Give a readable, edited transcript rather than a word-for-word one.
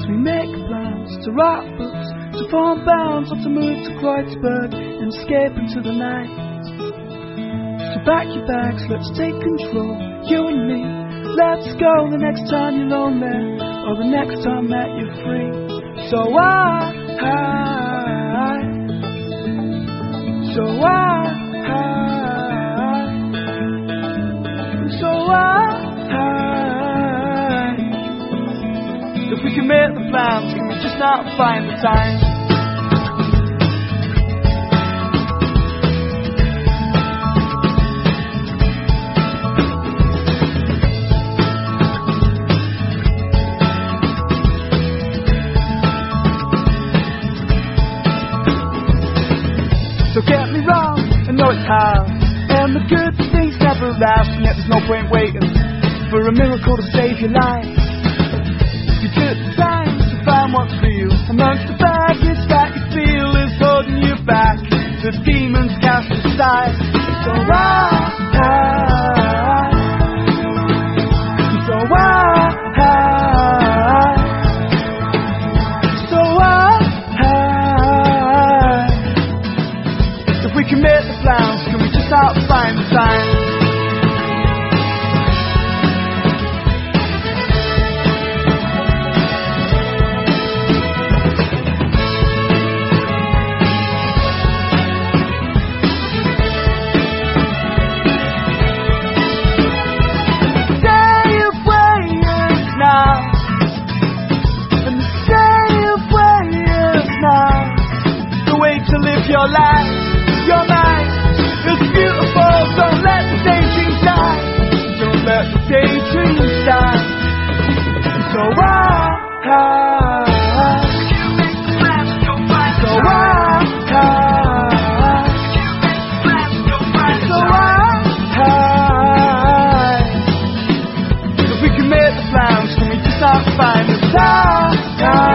So we make plans to write books, to form bounds, or to move to Kreuzberg and escape into the night. So pack your bags, let's take control, you and me. Let's go the next time you're lonely, or the next time that you're free. So if we can make the plans, can we just not find the time? So get me wrong, I know it's hard, and the good things never last, and yet there's no point waiting for a miracle to save your life. You took the time to find what's real amongst the baggage that you feel is holding you back. The demons cast aside. So if we can make the plans, can we just not find the time? Your life, your mind is beautiful. Don't let the daydreams die. Don't let the daydreams die. So if we can make the plans, can we just not find the time?